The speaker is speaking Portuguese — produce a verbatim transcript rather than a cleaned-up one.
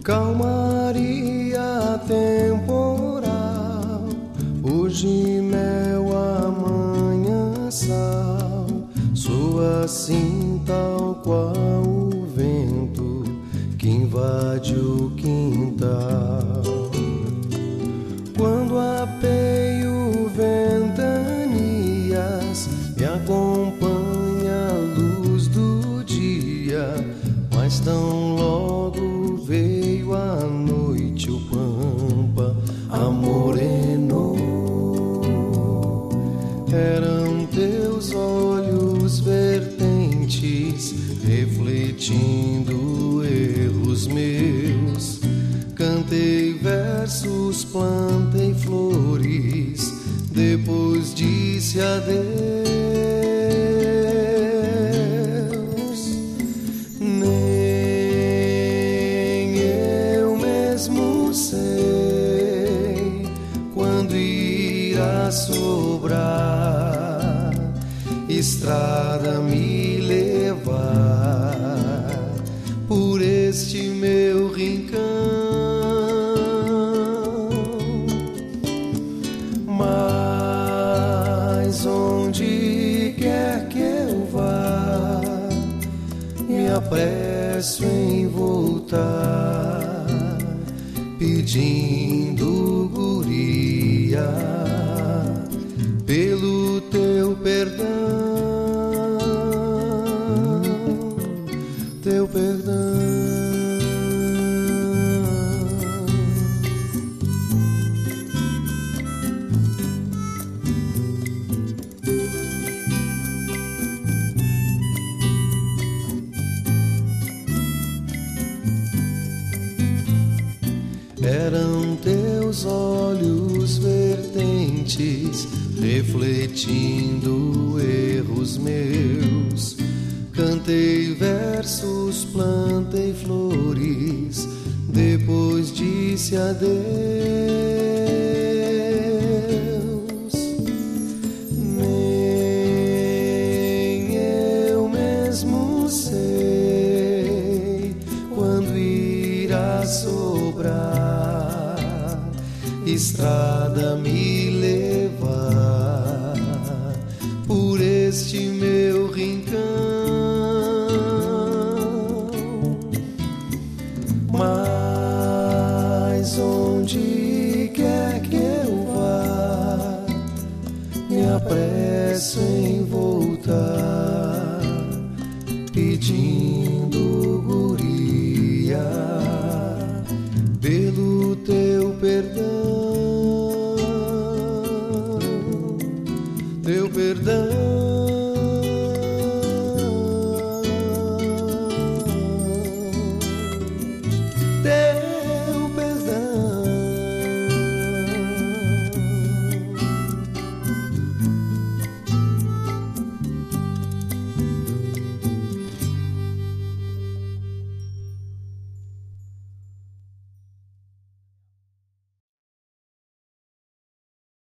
Calmaria temporal, hoje mel, amanhã sal, sou assim tal qual o vento que invade o quintal. Quando apeio ventanias, me acompanha a luz do dia, mas tão logo veio a noite, o pampa amorenou. Eram teus olhos vertentes refletindo erros meus. Cantei versos, plantei flores, depois disse adeus. Nem eu mesmo sei quando irá sobrar estrada me levar por este meu rincão. Mas onde quer que eu vá, me apresso em voltar, pedindo guria pelo teu perdão, teu perdão. Eram teus olhos vertentes refletindo erros meus. Cantei versos, plantei flores, depois disse adeus. Nem eu mesmo sei quando irá sobrar estrada me levar por este meu rincão. Mas onde quer que eu vá, me apresso em voltar, pedindo guria pelo teu perdão, teu perdão.